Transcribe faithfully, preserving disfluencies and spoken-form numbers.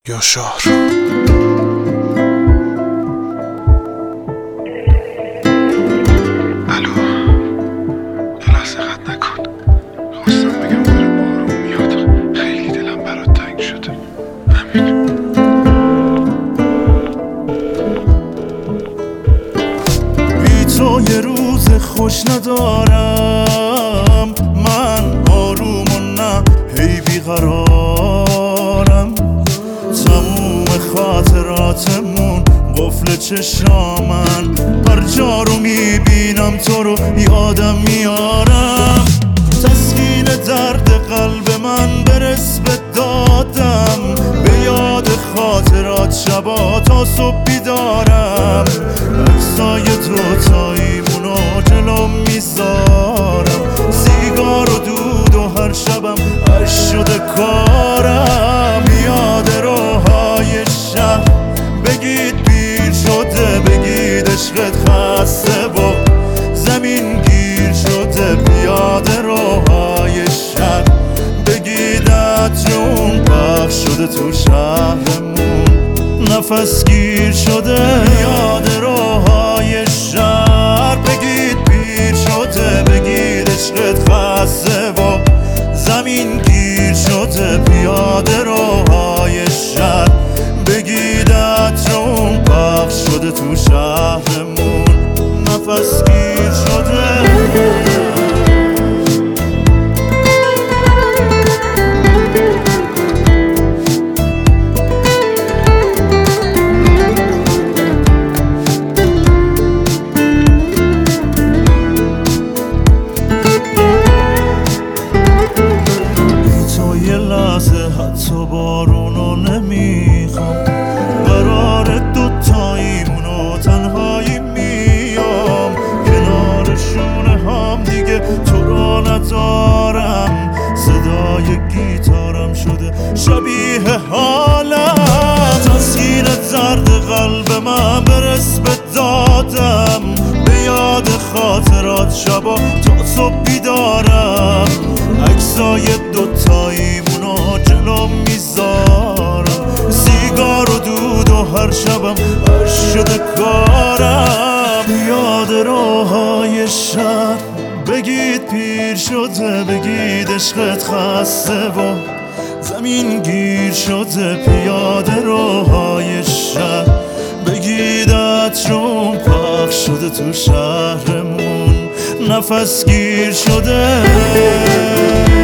یاشار الو، یه لحظه قطع نکن. خواستم بگم داره بارون میاد، خیلی دلم برات تنگ شده. همین. بی تو یه روز خوش ندارم، من آروم و نه هی بیقرارم. تموم خاطراتمون قفل چشامن، هر جا رو میبینم تو رو یادم میارم. تسکین درد قلب من برس به دادم، به یاد خاطرات شبا تا صبح بیدارم. عکسای دوتاییمونو جلوم میذارم، سیگار و دود و هر شبم اش شده کارم. یاد روهای شب بگید پیر شده، بگید عشقت خسته و زمین گیر شده. بیاد روهای شب بگید عطرون پخش شده تو شهرمون، نفس گیر شده. یاد روهای شهر بگید پیر شده، بگید عشقت خسته و زمین گیر شده. بیاد روهای شهر بگید عطرون پخش شده تو شهرمون، نفس گیر شده. حتی بارونو نمیخوام، قرار دوتاییمونو تنهایی میام. کنارشونه هم دیگه تو رو ندارم، صدای گیتارم شده شبیه حالم. تسکین درد قلب من برس به دادم، به یاد خاطرات شبا تا صبح بیدارم. عکسای دوتاییمونو جلوم میذارم، سیگار و دود و هر شبم اش شده کارم. یاد روهای شب بگید پیر شده، بگید عشقت خسته و زمین گیر شده. پیاده روهای شب بگید عطرون پخش شده تو شهرمون، نفس گیر شده.